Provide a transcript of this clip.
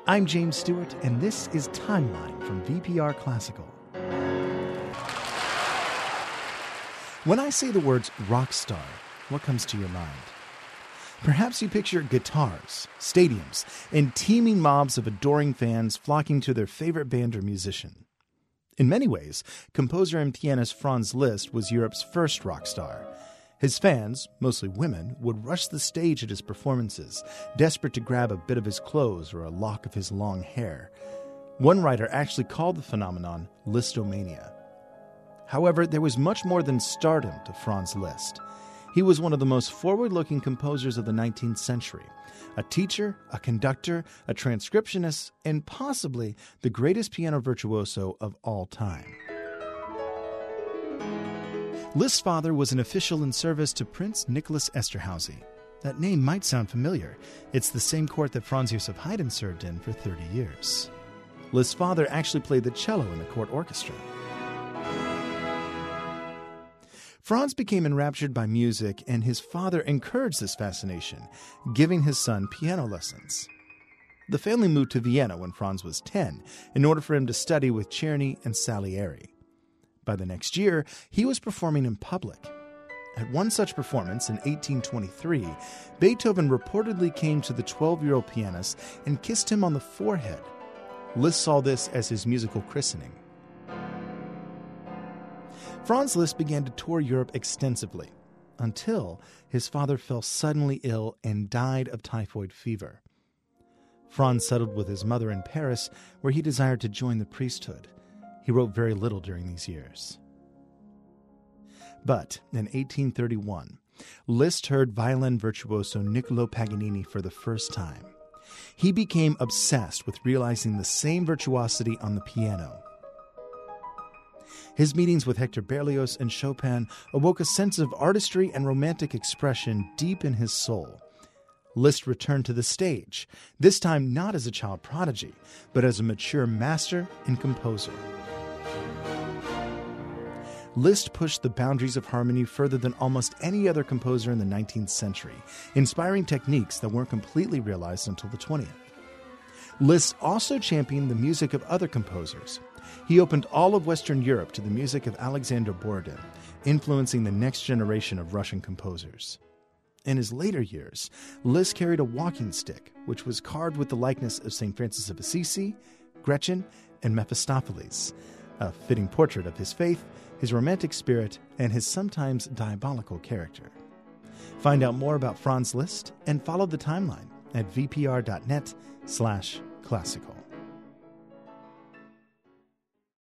I'm James Stewart, and this is Timeline from VPR Classical. When I say the words rock star, what comes to your mind? Perhaps you picture guitars, stadiums, and teeming mobs of adoring fans flocking to their favorite band or musician. In many ways, composer and pianist Franz Liszt was Europe's first rock star. His fans, mostly women, would rush the stage at his performances, desperate to grab a bit of his clothes or a lock of his long hair. One writer actually called the phenomenon Listomania. However, there was much more than stardom to Franz Liszt. He was one of the most forward-looking composers of the 19th century, a teacher, a conductor, a transcriptionist, and possibly the greatest piano virtuoso of all time. Liszt's father was an official in service to Prince Nicholas Esterházy. That name might sound familiar. It's the same court that Franz Joseph Haydn served in for 30 years. Liszt's father actually played the cello in the court orchestra. Franz became enraptured by music, and his father encouraged this fascination, giving his son piano lessons. The family moved to Vienna when Franz was 10 in order for him to study with Czerny and Salieri. By the next year, he was performing in public. At one such performance in 1823, Beethoven reportedly came to the 12-year-old pianist and kissed him on the forehead. Liszt saw this as his musical christening. Franz Liszt began to tour Europe extensively until his father fell suddenly ill and died of typhoid fever. Franz settled with his mother in Paris, where he desired to join the priesthood. He wrote very little during these years. But in 1831, Liszt heard violin virtuoso Niccolò Paganini for the first time. He became obsessed with realizing the same virtuosity on the piano. His meetings with Hector Berlioz and Chopin awoke a sense of artistry and romantic expression deep in his soul. Liszt returned to the stage, this time not as a child prodigy, but as a mature master and composer. Liszt pushed the boundaries of harmony further than almost any other composer in the 19th century, inspiring techniques that weren't completely realized until the 20th. Liszt also championed the music of other composers. He opened all of Western Europe to the music of Alexander Borodin, influencing the next generation of Russian composers. In his later years, Liszt carried a walking stick, which was carved with the likeness of St. Francis of Assisi, Gretchen, and Mephistopheles, a fitting portrait of his faith, his romantic spirit, and his sometimes diabolical character. Find out more about Franz Liszt and follow the timeline at vpr.net/classical.